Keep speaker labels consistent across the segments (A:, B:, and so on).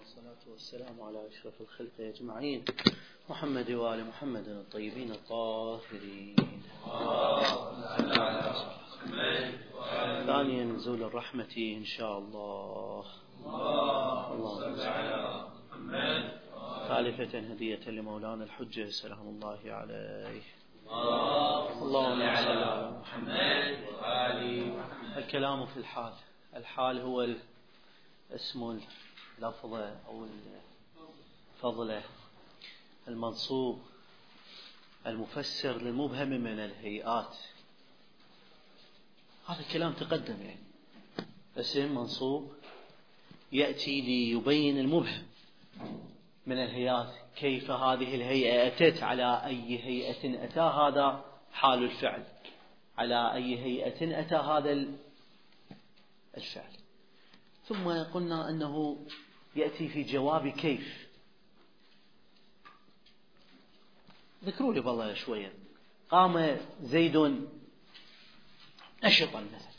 A: والصلاة والسلام على أشرف الخلق أجمعين محمد وآل محمد الطيبين الطاهرين. ثانيا نزول الرحمة إن شاء الله. اللهم صل على محمد. ثالثة هدية لمولانا الحجة سلام الله عليه. اللهم صل على محمد وآل محمد. الكلام في الحال. الحال هو اسم اللفظة أو الفضلة المنصوب المفسر للمبهم من الهيئات. هذا الكلام تقدم، يعني اسم منصوب يأتي ليبين المبهم من الهيئات. كيف هذه الهيئة أتت، على أي هيئة أتى، هذا حال الفعل، على أي هيئة أتى هذا الفعل. ثم قلنا أنه يأتي في جواب كيف. ذكروا لي بالله شوية. قام زيد نشطا مثلا،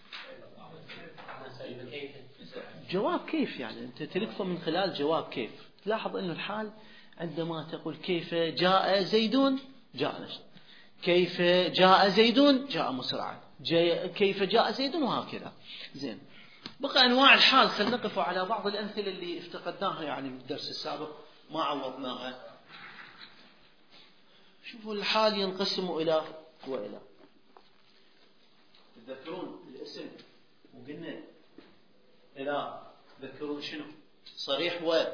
A: جواب كيف، يعني أنت تلقى من خلال جواب كيف. لاحظ أن الحال عندما تقول كيف جاء زيد جاء نشط، كيف جاء زيد جاء مسرعا، كيف جاء زيد، وهكذا. زين، بقى أنواع الحال. خلينا نقف على بعض الأمثلة اللي افتقدناها يعني من الدرس السابق ما عوضناها. شوفوا الحال ينقسم إلى وإلى. تذكرون الاسم وقلنا إلى، تذكرون شنو صريح و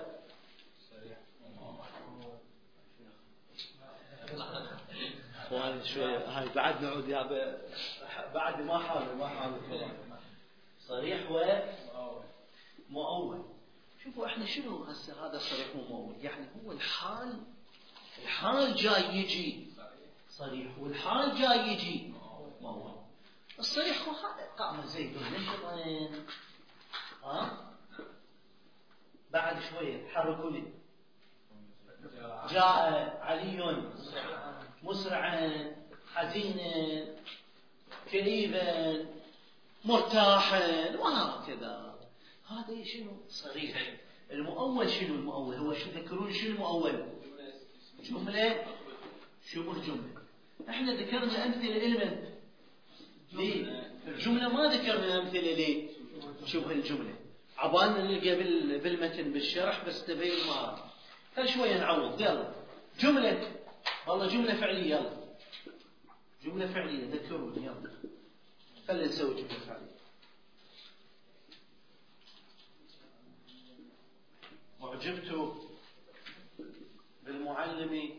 A: وهذا شوية هاي بعد نعود يا بعد ما حاول صريح ومؤول. شوفوا احنا شنو هسه هذا صريح ومؤول، يعني هو الحال جاي يجي صريح والحال جاي يجي مؤول. الصريح هو هذا، قام زيد نشطا، بعد شوية حركوا لي، جاء علي مسرعا حزينا كئيبا مرتاحا، وهكذا. هذا شنو صريح. المؤول شنو المؤول؟ هو شو تذكرون شنو المؤول؟ جملة شبه جملة. احنا ذكرنا أمثلة لمن؟ ليه؟ الجملة ما ذكرنا أمثلة ليه؟ شبه الجملة. عبالنا نلقى بالمتن بالشرح بس تبين ما. خل شوية نعوض. يلا جملة، والله جملة فعلية. يلا جملة فعلية ذكروني. يلا خلينا نسوي جملة فعلية. أعجبت بالمعلم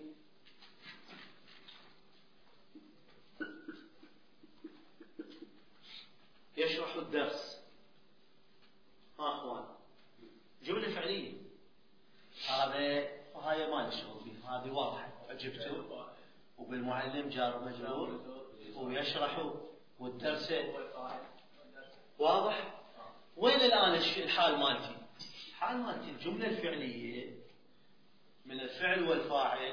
A: يشرح الدرس. أخوان جملة فعلية. هذا وهاي ما لي شغل بها، هذه واضحة. أعجبت وبالمعلم جار مجرور ويشرح والدرس واضح. وين الآن الحال مالتي؟ الحال مالتي الجملة الفعلية من الفعل والفاعل.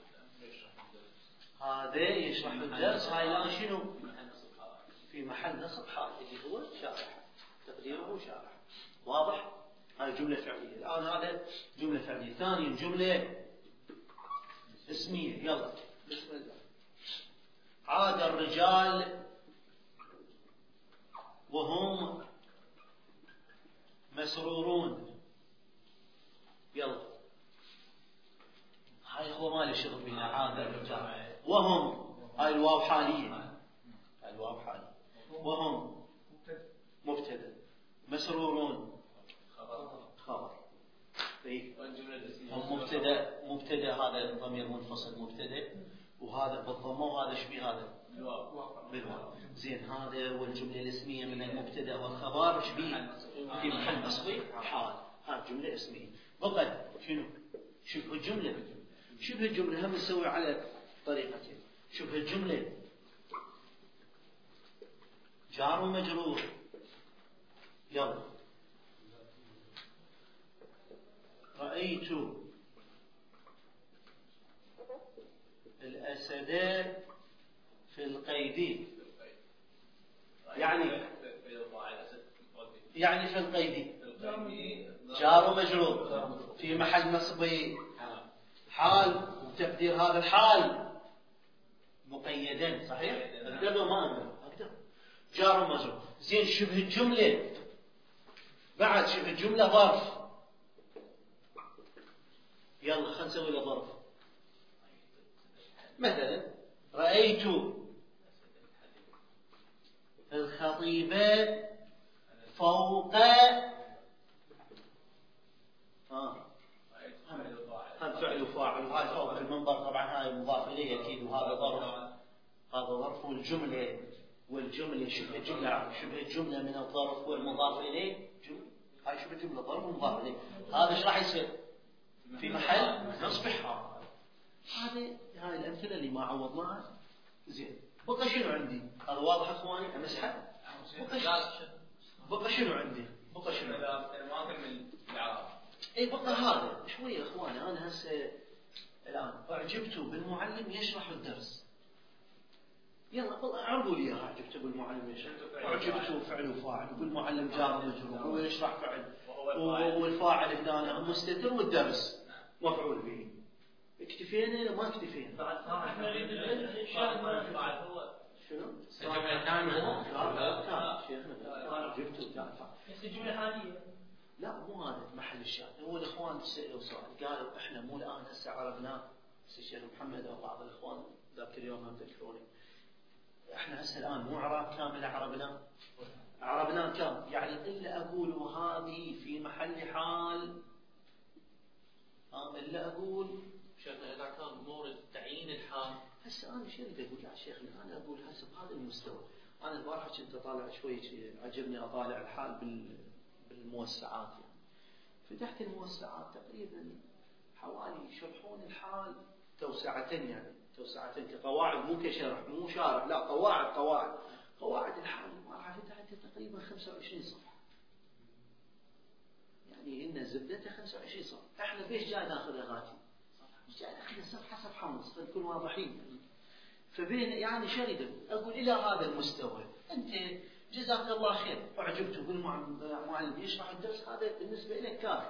A: هذا يشرح الدرس، هاي الآن شنو؟ في محل نصب حال اللي هو شارح، تقديره شارح. واضح؟ هاي جملة فعلية. الآن هذا جملة فعلية. ثانيا جملة اسمية. يلا بسم الله. عاد الرجال وهم مسرورون. يلا هاي هو ما له شغل بنا. عاد الرجال وهم، هاي الواو حالية، الواو حالية. وهم مبتدأ، مسرورون خبر. هم مبتدأ هذا ضمير منفصل مبتدأ، وهذا بالضمه، وهذا شبيه هذا بالواو. زين، هذا والجملة الاسمية من المبتدأ والخبر شبيه في محل نصب حال. هذه جملة اسمية. بقى شنو؟ شبه الجملة. شبه الجملة هم نسوي على طريقتين. شبه الجملة جار ومجرور. يلا رأيت الأسد في القيد. يعني في القيد جار ومجرور في محل نصب حال، وتقدير هذا الحال مقيدا. صحيح؟ اقدر لو ما اقدر؟ جار ومجرور. زين شبه الجمله، بعد شبه الجمله ظرف. يلا خلينا نسوي له ظرف. مثلا رأيت الخطيبة فوق هم فعل وفاعل، وهاي فوق المنبر طبعا هاي مضاف اليه اكيد، وهذا ظرف. هذا ظرف والجمله شبه الجمله من الظرف والمضاف اليه. هاي شبه الجمله ظرف ومضاف اليه. هذا ايش راح يصير؟ في محل نصب حال. هاي الامثله اللي ما عوضناها. زين بقى شنو عندي؟ هذا واضح اخواني؟ امسحه. بقى شنو عندي؟ بقى شنو؟
B: ما اكمل الاعراب.
A: اي بقى هذا شويه اخواني. انا هسه الان اعجبت بالمعلم يشرح الدرس. يلا اعرضوا لي اعجبت بالمعلم يشرح. اعجبت فعل وفاعل، وبالمعلم جار ومجرور، ويشرح فعل، والفاعل هنا مستتر، والدرس مفعول به. اكتفينا ما اكتفينا؟
B: بعد احنا نريد الشاهد بعد هو
A: شنو؟
B: الجمله الثانيه.
A: شيخنا جبته
B: بس الجمله الحاليه
A: لا مو هذا محل الشاهد. هو الاخوان سالوا سؤال، قالوا احنا مو الان هسه عرفناه، الشيخ محمد او بعض الاخوان ذاك اليوم هم ذكروني، احنا هسه الان مو اعراب كامل عربناه كامل، يعني الا اقول وهذه في محل حال، الا اقول
B: شيخنا اذا كان مورد تعيين الحال.
A: هسه انا شو اريد اقول يا شيخنا؟ انا اقول هسه بهذا المستوى. انا البارحه كنت اطالع شوي، عجبني اطالع الحال بالموسعات يعني. فتحت الموسعات تقريبا حوالي يشرحون الحال توسعتين، يعني توسعتين كقواعد، مو كشرح مو شارح، لا قواعد الحال. البارحه فتحت تقريبا 25 صفحه، يعني ان زبدتها 25 صفحه. احنا بيش جاي ناخذها غاتي؟ جاي ناخذها صفحه ونص، نكون واضحين. فبين يعني شرد اقول الى هذا المستوى انت جزاك الله خير، اعجبت بالمعلم يشرح الدرس، هذا بالنسبه لك كافي.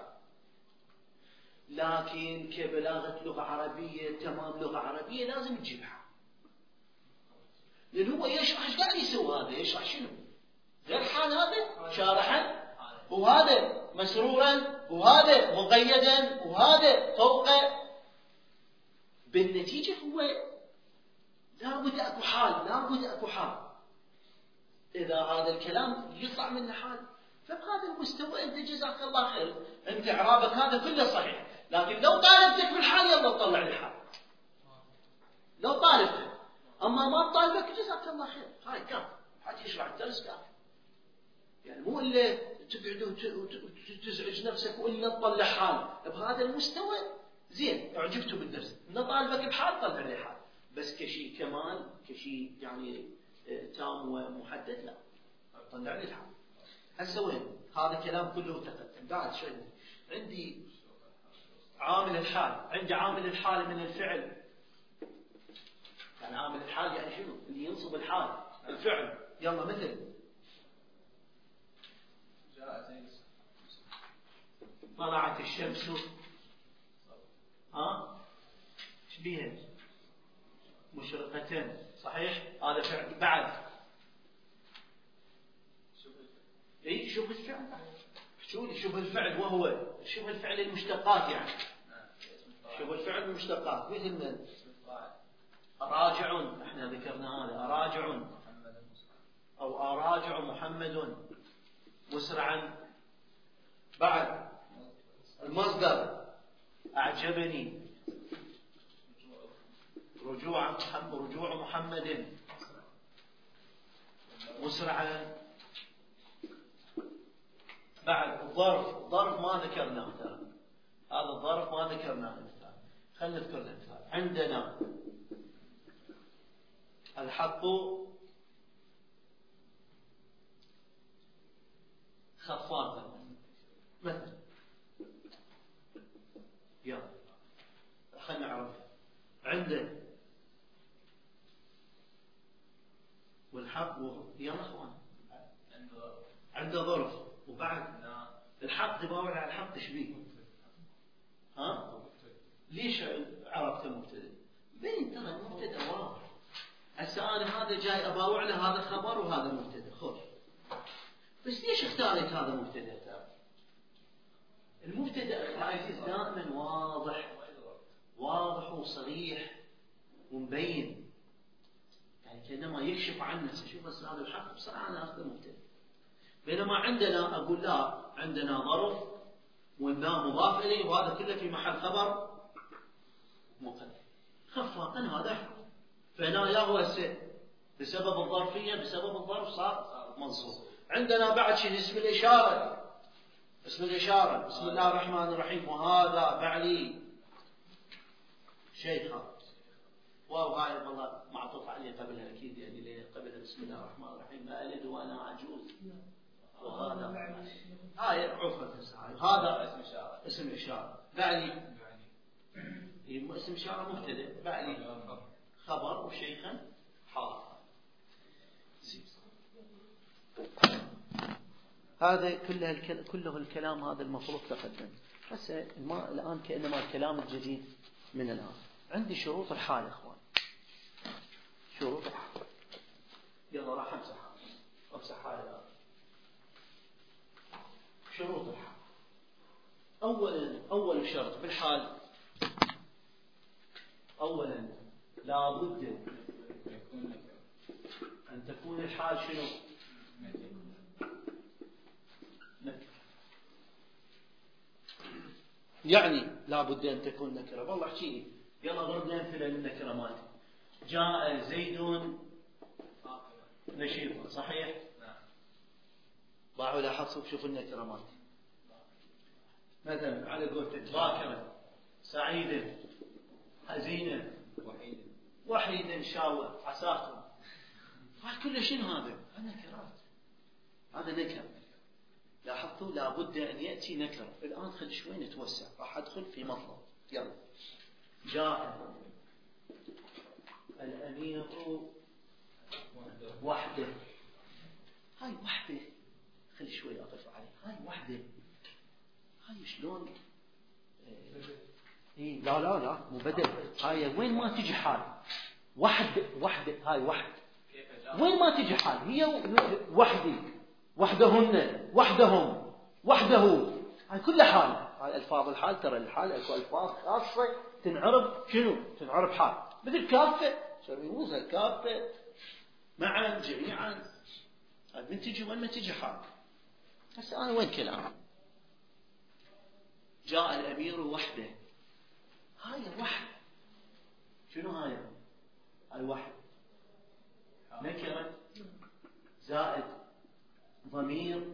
A: لكن كبلاغه لغه عربيه تمام لغه عربيه لازم تجيبها، لان هو يشرح ايش قاعد يسوي؟ هذا يشرح شنو؟ غير حال هذا شارحا، وهذا مسرورا، وهذا مقيدا، وهذا فوق. بالنتيجه هو لابد اكو حال. اذا هذا الكلام يطلع منه حال، فبهذا المستوى انت جزاك الله خير، انت اعرابك هذا كله صحيح. لكن لو طالبتك بالحال يلا تطلع لي الحال، لو طالبتك. اما ما طالبك جزاك الله خير، هاي كافي، حد يشرح الدرس كافي. يعني مو الا تقعد وتزعج نفسك والا تطلع حال. بهذا المستوى زين، اعجبته بالدرس، ان طالبك بحال طلع لي حال. بس كشيء كمال، كشيء يعني تام ومحدد، لا طلع لي الحال. هسه وين هذا الكلام كله تقدم؟ بعد شوي عندي عامل الحال، عندي عامل الحال من الفعل. يعني عامل الحال يعني شنو؟ اللي ينصب الحال الفعل. يلا مثل طلعت الشمس، ايش بيها؟ مشرقتين، صحيح؟ هذا فعل. بعد اي شوف الفعل، شوف الفعل، وهو شوف الفعل المشتقات، يعني شوف الفعل المشتقات. مثل من أراجع، احنا ذكرنا هذا أراجع، أو أراجع محمد مسرعا. بعد المصدر أعجبني، رجوع محمد مسرعا. بعد الظرف ما ذكرناه ترى، هذا الظرف ما ذكرناه. خلينا نذكر الامثال. عندنا الحق خفافا مثلا، يلا خلينا نعرف. عنده والحق يلا اخوان عنده ظرف، وبعد الحق تباور على الحق ايش بيه؟ ها؟ ليش عرفت مبتدأ؟ بين ترى المبتدأ واضح. هسه أنا هذا جاي أباوع له هذا خبر وهذا مبتدأ، خوش. بس ليش اختاريت هذا مبتدأ؟ المبتدأ العزيز دائما واضح وصريح ومبين، يعني كأنما يكشف عن نفسه. شوف بس هذا الحق بصراحة أنا أخذ مبتدأ. بينما عندنا أقول لا، عندنا ظرف والنا مضاف إليه وهذا كله في محل خبر مقدم. خفاقا هذا فهنا يا هو بسبب الظرفية، بسبب الظرف صار منصوب. عندنا بعد شيء اسم الإشارة. اسم الإشارة بسم الله الرحمن الرحيم، وهذا بعلي شيخا. واو هاي والله معطوف عليه قبلها أكيد، يعني ليه قبلها بسم الله الرحمن الرحيم ما ألد وأنا عجوز. وهذا هاي عفوا هذا اسم إشارة بعلي. اسم إشارة مبتدأ، بعلي خبر وشيخا حال. هذا كله الكلام هذا المفروض تقدم. بس الآن كأنما الكلام الجديد من الآن. عندي شروط الحال إخوان، شروط الحال. يلا راح أمسح حالي الآن. شروط الحال. أول شرط بالحال، أولا لابد أن تكون الحال شنو؟ نكرة. يعني لابد أن تكون نكرة. والله احكي لي، يلا ضرب لي أمثلة للنكرة مالتي. جاء زيد نشيطا، صحيح؟ ضاعوا لاحظوا شوفوا النكرة مالتي. مثلا على قولتك باكرا، سعيدا، حزينا، وحيدا، شاوة، عساكم. هاي كله شنو هذا؟ نكرات. هذا نكر. لاحظتوا لابد أن يأتي نكر. الآن خل شوي نتوسع، راح أدخل في مطلب. يلا. جاء الأمير وحده. هاي وحده خل شوي أقف عليه. هاي وحده. هاي شلون؟ إيه لا مو بدل. هاي وين ما تجي حال وحده. هاي وحده وين ما تجي حال هي وحدي، وحدهن، وحدهم، وحده. هاي كل حال. هاي ألفاظ الحال. ترى الحال اكو ألفاظ خاصة تنعرب شنو؟ تنعرب حال. مثل كافة، يوزها كافة معا جميعا. من تجي وين ما تجي حال. بس أنا وين كلام؟ جاء الأمير وحده. هاي واحد. شنو هاي؟ هاي واحد نكرة زائد ضمير.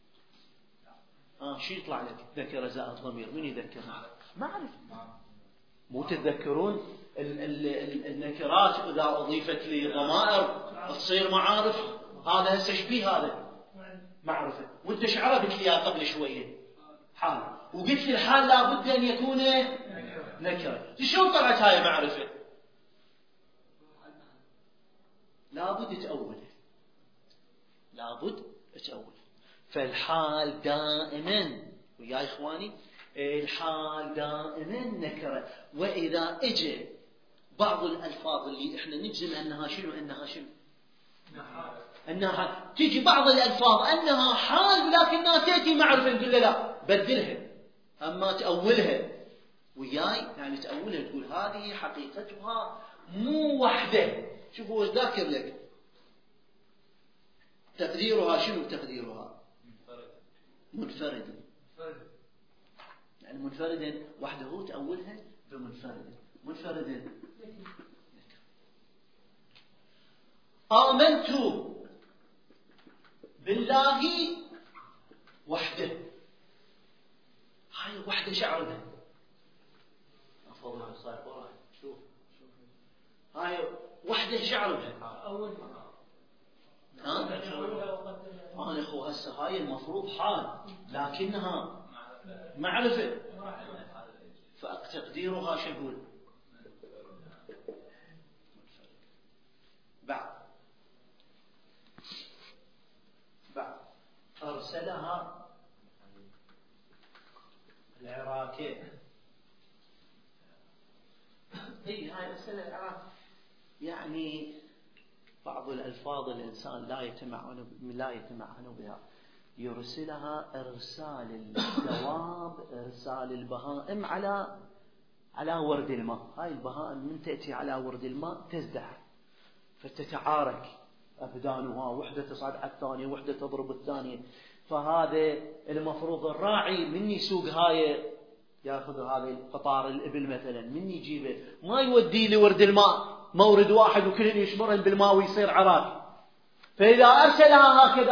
A: شو يطلع لك؟ نكرة زائد ضمير. من يذكر؟ معرفة. مو تتذكرون النكرات إذا أضيفت لضمائر تصير معارف؟ هذا تشبيه، هذا معرفة. وانت شعرت لي قبل شوية حال، وقلت لي الحال لابد أن يكون نكرة. شلون طلعت هاي معرفة؟ لابد تأول. فالحال دائما، ويا إخواني الحال دائما نكرة. وإذا اجى بعض الألفاظ اللي احنا نجزم أنها شنو؟ أنها تجي بعض الألفاظ أنها حال لكنها تأتي معرفة، نقول لا بدلها، أما تأولها وياي. يعني تأولها تقول هذه حقيقتها مو وحدة. شوفوا وش ذاكر لك تقديرها. شنو تقديرها؟ منفردا. يعني منفردا وحده تأولها منفردا. آمنت بالله وحده. هاي وحده شعرها. أفضل صاير وراي. شوف هاي وحده شعرها. أنا أخو هسه هاي المفروض حال لكنها معرفة، فتقديرها شو يقول؟ بعد أرسلها العراكي. اي هاي مسألة العراك. يعني بعض الألفاظ الإنسان لا يتمعن بها، يرسلها إرسال الدواب، إرسال البهائم على ورد الماء. هاي البهائم من تأتي على ورد الماء تزدحم فتتعارك أبدانها، وحدة تصعد على الثانية، وحدة تضرب الثانية. فهذا المفروض الراعي من يسوق هاي، يأخذ هذه قطار الإبل مثلا، من يجيبه ما يودي لورد الماء مورد واحد وكلهم يشمرهم بالماء ويصير عراك. فإذا أرسلها هكذا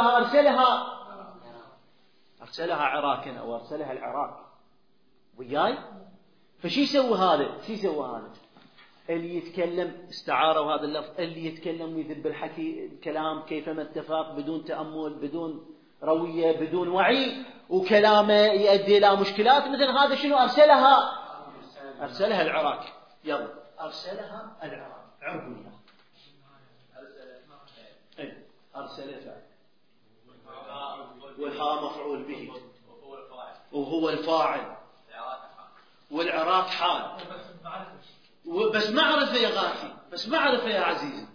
A: أرسلها عراكا أو أرسلها العراك وياي. فشي يسوي هذا؟ اللي يتكلم استعاروا هذا اللفظ، اللي يتكلم ويذب الحكي الكلام كيفما اتفق، بدون تأمل، بدون روية، بدون وعي، وكلامه يؤدي إلى مشكلات مثل هذا. شنو أرسلها العراك. يلا أرسلها العراك. عربوني أرسلها، والهاء مفعول به وهو الفاعل، والعراك حال. بس معرفة يا غاثي، بس معرفة يا عزيزي.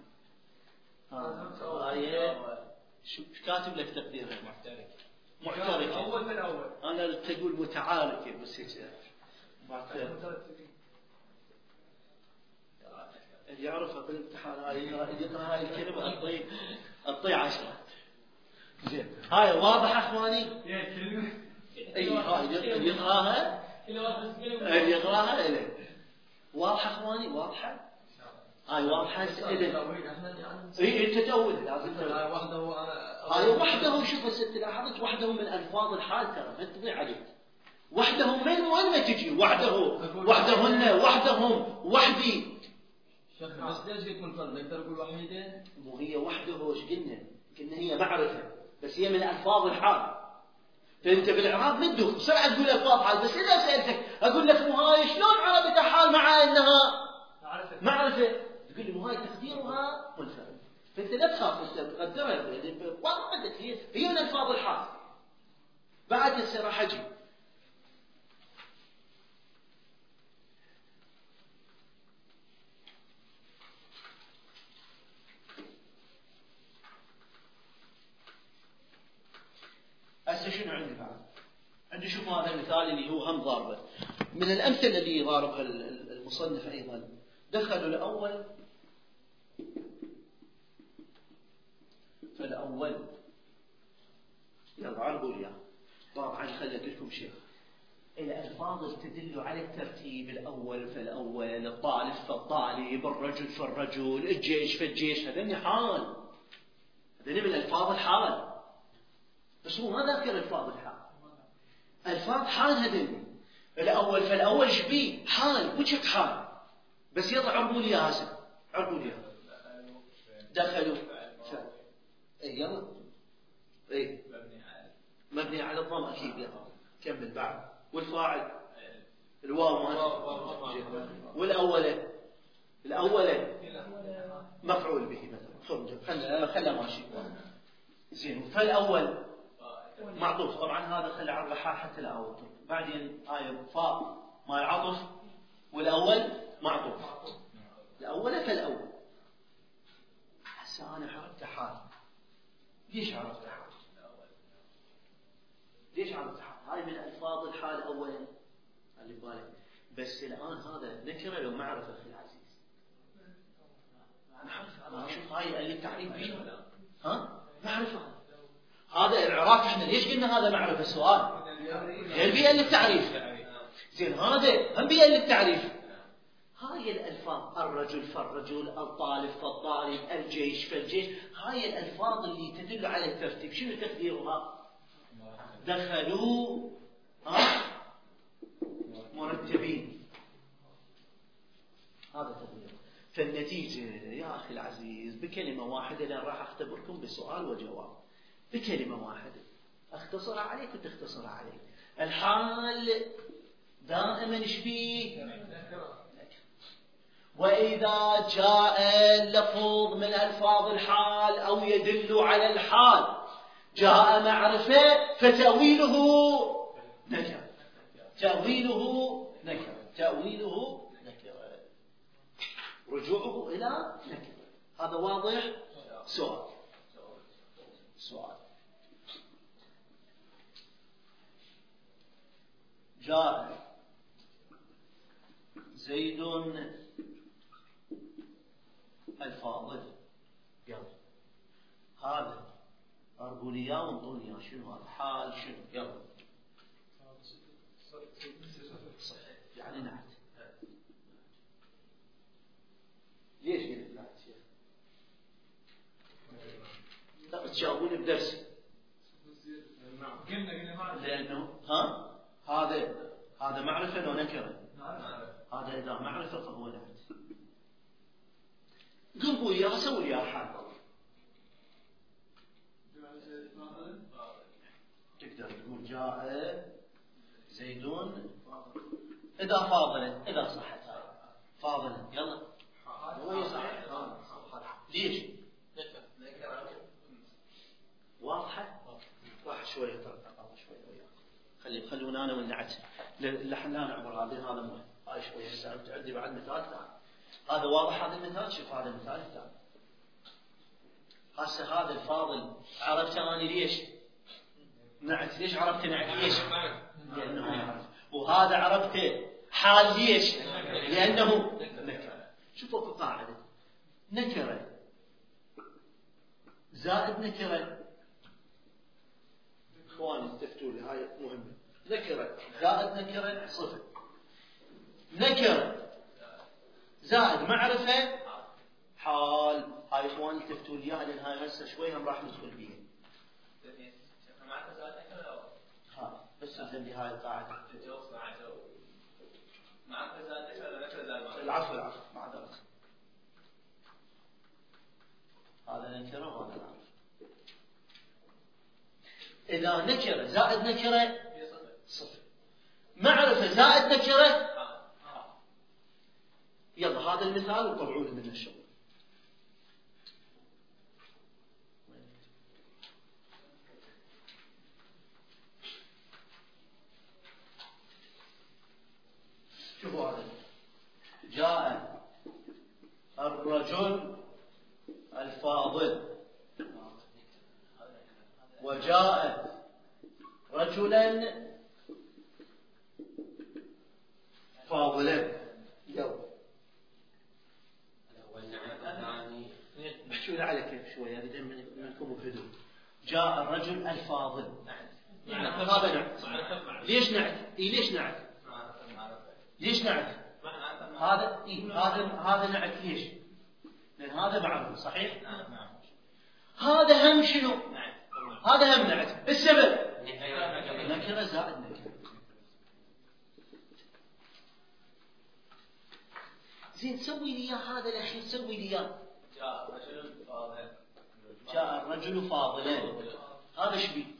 A: شو كاتب لك تقديرها؟ محتركة. أنا تقول متعاركة بس هيك اللي يعرفها بالامتحان يقرأ هاي الكلمة أطيع 10. زين هاي واضحة أخواني؟ أي هاي اللي يقرأها إليه واضحة أخواني؟ واضحة؟ هاي واضحة. أنت تأول لازم تأول. هاي وحده. شوف بس لاحظت وحده من ألفاظ الحال ترى ما تضيع عليك. وحده من وين ما تجي؟ وحده، وحدهن، وحدهم، وحدي.
B: بس ليش يكون فرد؟ نقدر نقول وحيدة؟
A: مو هي وحده ايش قلنا هي معرفة، بس هي من ألفاظ الحال. فأنت بالإعراب ما تدوخ بسرعة تقول ألفاظ حال. بس إذا سألتك أقول لك مو هاي شلون عربت حال مع أنها معرفة؟ تقول لي مو هاي تقديرها منفرد. فأنت لا تخاف، أنت تقدرها هي من ألفاظ الحال. بعد هسه راح أجي هسه شنو عندي بعد؟ عندي شوف هذا المثال اللي هو هم ضاربه من الأمثلة اللي ضاربها المصنف أيضا. دخلوا الأول فالأول يلا عرضوا لي طبعا خليت لكم شيء. الألفاظ تدل على الترتيب، الأول فالأول، الطالب فالطالب، الرجل فالرجل، الجيش فالجيش. هذني حال، هذني من ألفاظ الحال. بس هو ما ذاكر ألفاظ الحال. ألفاظ حال هذني. الأول فالأول شبيه حال وجهك حال. بس يلا عرضوا لي هذا، عرضوا لي دخلوا يلا مبني على الضم أكيد. يلا كمل بعد. والفاعل الواو والأول مفعول به مثلا. خلنا ماشي زين. فالأول معطوف طبعا هذا خلى على الرحاء حتى لا أوتر. بعدين فاء ما يعطف، والأول معطوف. الأول فالأول. هسه أنا عرفت حال. ليش عرفت حال؟ هاي من ألفاظ الحال أولا اللي بالك. بس الآن هذا نكرة لو معرفة أخي العزيز. معرفة. شوف هاي اللي التعريف فيه معرفة. هذا العراق احنا ليش قلنا هذا معرفة؟ السؤال غير بيئة للتعريف. زين هذا هم بيئة للتعريف. هاي الألفاظ الرجل فالرجل، الطالب فالطالب، الجيش فالجيش، هاي الألفاظ اللي تدل على الترتيب. شنو تقديرها؟ دخلوا مرتبين. هذا تقدير. فالنتيجة يا أخي العزيز بكلمة واحدة، لأن راح أختبركم بسؤال وجواب بكلمة واحدة، أختصر عليك وتختصر عليك. الحال دائما شبيه، وإذا جاء اللفظ من ألفاظ الحال أو يدل على الحال جاء معرفة فتأويله نكرة. تأويله نكرة، تأويله نكرة، رجوعه إلى نكرة. هذا واضح؟ سؤال جاء زيد الفاضل. يلا هذا أرجو لي إياه وانطوني إياه. شنو هذا؟ حال شنو؟ يلا يعني نعت. ليش قلت نعت؟ لا تجاوبوني بدرسي. لأنه هذا معرفة لو نكرة؟ هذا إذا معرفة فهو نعت. قلبوا إياه سووا لي حال. تقدر تقول جاء زيدون إذا فاضلا، إذا صحت هاي فاضلا. يلا هو صحيح. ليش؟ واضحة؟ راح شوية شوية خلونا أنا والنعت لحن لا نعبر هذا مهم. هاي شوية سألت عندي بعد مثال ثاني. هذا واضح هذا المثال. شوف هذا المثال الثاني. هسه هذا الفاضل عرفت أنا ليش؟ نعت. ليش عرفت نعت؟ ليش؟ لأنه يعرف. وهذا عرفته حال. ليش؟ لأنه نكرة. شوفوا في قاعدة نكرة زائد نكرة. إخواني استفتوا لي هاي مهمة. نكرة زائد نكرة صفر. نكرة زائد معرفة حال. هاي إخواني استفتوا لي إياها لأن هاي هسه شوي هم راح ندخل بيها. بس نزل لي هاي القاعدة. العفو مع ذلك. هذا نكرة وهذا معرفة. إذا نكرة زائد نكرة صفر. معرفة زائد نكرة. يلا هذا المثال وطلعوا لي من الشغل. شوفوا هذا. جاء الرجل الفاضل وجاء رجلا فاضلا. يلا احكوا لي على كيف شوية بدأ منكم بهدوء. جاء الرجل الفاضل. هذا نعت. ليش نعت؟ ليش نعت؟ ليش نعت؟ هذا نعت. ليش؟ لأن هذا معروف صحيح؟ هذا هم شنو؟ هذا هم نعت. السبب نكرة زائد نكرة. زين سوي لي هذا الأخير. سوي لي جاء الرجل فاضلا. هذا ايش بيه؟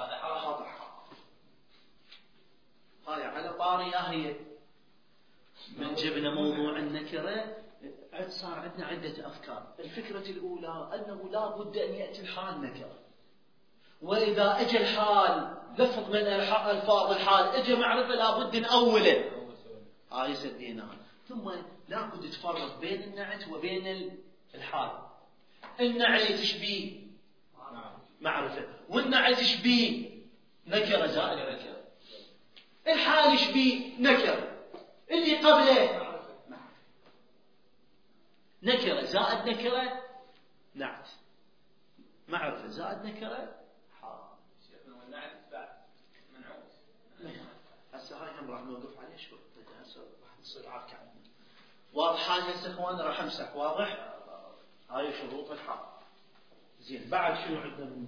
A: هاي على طارية. هي من جبنا موضوع النكرة صار عندنا عدة أفكار. الفكرة الأولى أنه لا بد أن يأتي الحال نكرة، وإذا أجى الحال لفظ من الفاظ الحال أجى معرفة لا بد نأوله. هاي سديناها. ثم لا بد تفرق بين النعت وبين الحال. النعت تشبيه معرفة، والنعت تشبيه نكرة زائد نكرة. الحال يشبيه نكرة، اللي قبله نكرة زائد نكرة نعت. معرفة زائد نكرة حال. هسه هاي هم راح نوقف عليه شوي. هسه راح نصير عارك عنه. واضح هاي هسه اخوان؟ راح امسح. واضح؟ هاي شروط الحال. زين بعد شنو عندنا؟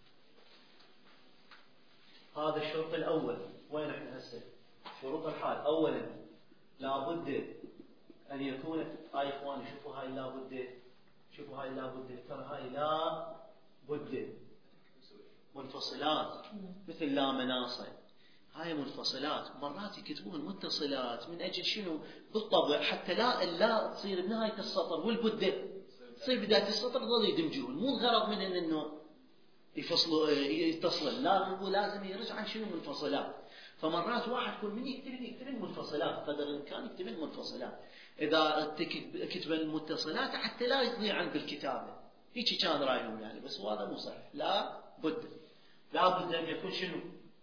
A: هذا الشرط الاول. وين احنا هسه؟ شروط الحال. اولا لابد ان يكون. هاي اخواني شوفوا هاي لابد. شوفوا هاي لابد. ترى هاي لا بد منفصلات مثل لا مناصة. هاي منفصلات. مرات يكتبون متصلات من أجل شنو؟ بالطبع حتى لا تصير بنهاية السطر والبدة تصير بداية السطر ظل يدمجون. مو الغرض من إنه يفصلوا يتصل. لا هو لازم يرجع عن شنو؟ منفصلات. فمرات واحد يكون من يكتب المتصلات قدر الإمكان يكتب المتصلات. إذا كتب المتصلات حتى لا يضيع عن بالكتابة. هيك كان رأيهم يعني، بس هذا مو صحيح. لا بد أن يكون شنو؟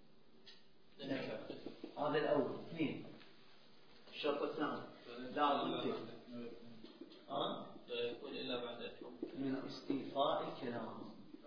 A: هذا الأول. اثنين، الشرط الثاني لا بد
B: يكون إلا بعد
A: من استيفاء الكلام.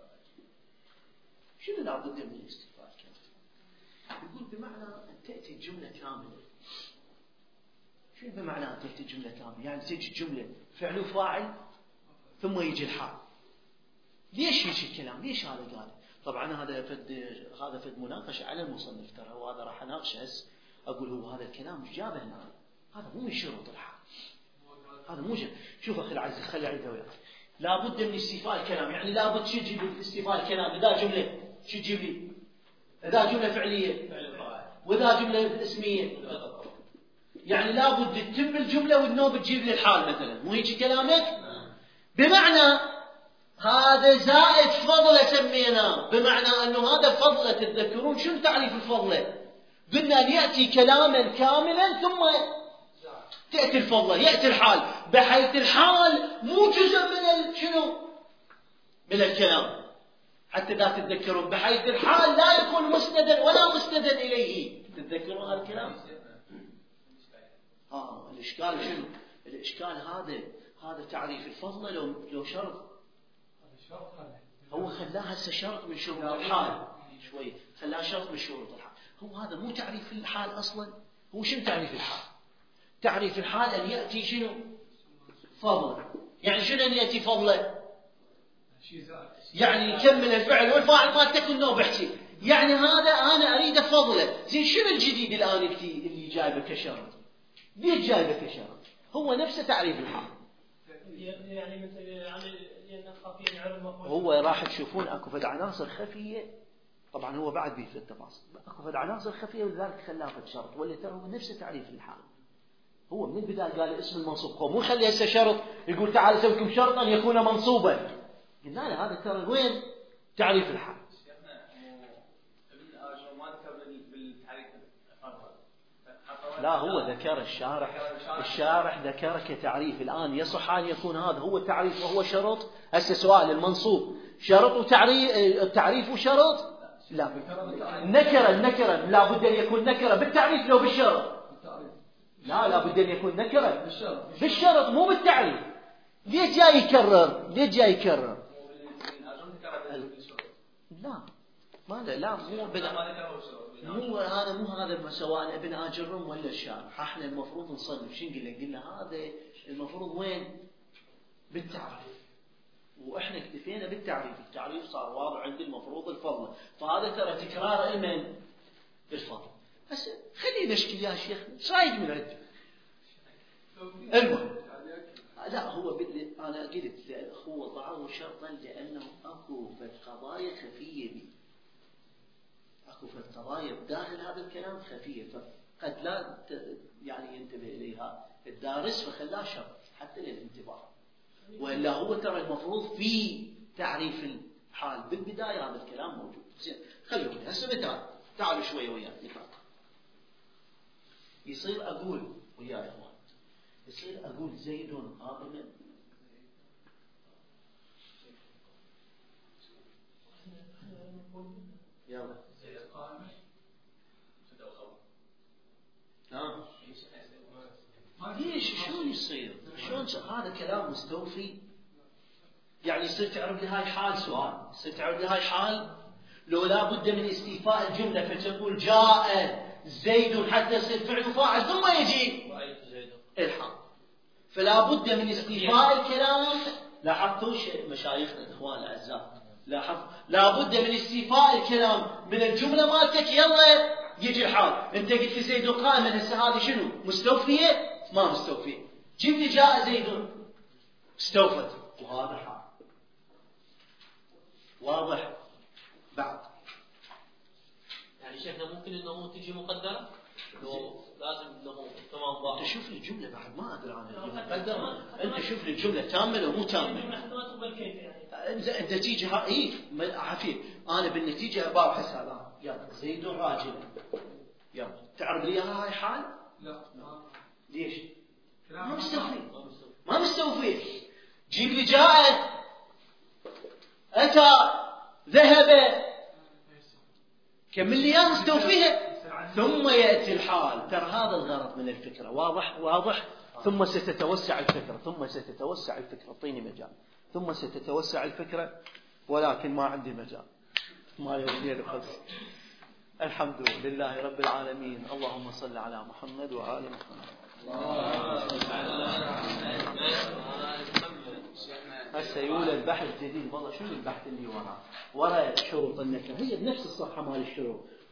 A: شنو لا بد من استيفاء الكلام؟ يقول بمعنى أن تأتي الجملة كاملة. شنو بمعنى أن تأتي الجملة كاملة؟ يعني تجي جملة فعل وفاعل ثم يجي الحال. ليش يجي الكلام؟ ليش هذا قال؟ طبعا هذا فد مناقشة على المصنف ترى، وهذا راح اناقشه هسه. اقول هو هذا الكلام مش جابه هنا، هذا مو من شروط الحال، هذا مو شوف اخي العزيز خلي اعيده وياك. لا بد من استيفاء الكلام، يعني لا بد شو تجيب استيفاء الكلام؟ اذا جمله شو تجيب لي؟ اذا جمله فعليه واذا جمله اسميه، يعني لا بد تتم الجمله والنوب تجيب لي الحال مثلا، مو هيك كلامك؟ بمعنى هذا زائد فضله سميناه، بمعنى انه هذا فضله. تتذكرون شنو تعريف الفضله؟ قلنا ان ياتي كلاما كاملا ثم تاتي الفضله، ياتي الحال، بحيث الحال مو جزء من شنو؟ من الكلام. حتى لا تتذكرون بحيث الحال لا يكون مسندا ولا مستندا اليه. تتذكرون هذا الكلام؟ الاشكال شنو؟ الاشكال هذا تعريف الفضله لو شرط. هو خلاها هسه شرط من شروط الحال، شوي خلاها شرط من شروط الحال. هو هذا مو تعريف الحال اصلا. هو شنو تعريف الحال؟ تعريف الحال ان ياتي شنو؟ فضله. يعني شنو ان ياتي فضله؟ يعني يكمل الفعل والفاعل ما تكون نوب احكي. يعني هذا انا اريد فضله. زين شنو الجديد الان اللي جايبه كشرط؟ ليش جايبه كشرط؟ هو نفسه تعريف الحال.
C: يعني مثل لأن خفي يعرف مفهوم.
A: هو راح تشوفون اكو فد عناصر خفيه، طبعا هو بعد بيفيد التفاصيل. اكو فد عناصر خفيه ولذلك خلاه فد شرط، ولا ترى هو نفسه تعريف الحال. هو من البدايه قال اسم المنصوب، هو مو خليه هسه شرط يقول تعال اسوي لكم شرطا يكون منصوبا. قلنا له هذا ترى وين تعريف الحال؟ لا هو ذكر الشارح ذكر كتعريف. الآن يصح أن يكون هذا هو التعريف وهو شرط. هسه سؤال المنصوب شرط وتعريف وشرط؟ لا. النكرة لا بد أن يكون نكرة بالتعريف لو بالشرط؟ لا بد أن يكون نكرة بالشرط مو بالتعريف. ليش جاي يكرر؟ لا مو هذا سواء ابن آجرهم ولا الشارح. احنا المفروض نصنف. شنو قلنا هذا المفروض وين؟ بالتعريف. واحنا اكتفينا بالتعريف. التعريف صار واضح عندي المفروض الفضل. فهذا ترى تكرار المن بالفضل. هسه خلينا نشكي يا شيخ ايش رايك من عندك؟ المهم لا هو انا قلت هو ضعه شرطا لانه اكو قضايا خفيه بي. اكو قضايا بداخل هذا الكلام خفيه، فقد لا يعني ينتبه اليها الدارس، فخلاه شرط حتى للانتباه. والا هو ترى المفروض في تعريف الحال بالبدايه هذا الكلام موجود. زين خلونا هسه مثال. تعالوا شويه وياي مثال. يصير اقول وياي اخوان، يصير اقول زيد قائما. يلا ليش شلون يصير؟ شلون هذا كلام مستوفي؟ يعني يصير تعرف لي هاي حال سؤال، يصير تعرف لي هاي حال لو لا بد من استيفاء الجملة فتقول جاء زيد حتى يصير فعل وفاعل ثم يجي الحال. فلا بد من استيفاء الكلام. لاحظتوا مشايخنا الاخوان الاعزاء، لا بد من استيفاء الكلام من الجملة مالتك. يلا يجي الحال. انت قلت لي زيد قائما، هسه هذه شنو؟ مستوفية؟ ما مستوفية. جيب لي جاء زيد استوفت، وهذا حال واضح. بعد
B: يعني شيخنا ممكن انه تجي مقدرة، لازم انه تمام ضابط.
A: انت شوف لي الجملة بعد، ما ادري انا. انت شوف لي الجملة تامة ومو تامة. انت تيجي عفيف انا بالنتيجة بابحث هذا يلا زيد راجل يلا تعرف لي هاي حال؟
D: لا
A: ليش؟
D: كلام
A: ما مستوفي. جيب لي جاء، أتى، ذهب، كمل لي اياه مستوفيها، ثم يأتي الحال. ترى هذا الغرض من الفكرة. واضح. ثم ستتوسع الفكرة. اعطيني مجال. ثم ستتوسع الفكرة، ولكن ما عندي مجال، ما يومين الخلص. الحمد لله رب العالمين. اللهم صل على محمد وآل محمد. هسه يولد بحث جديد. والله شنو البحث اللي وراه شروط النكرة؟ هي بنفس الصفحة مال الشروط.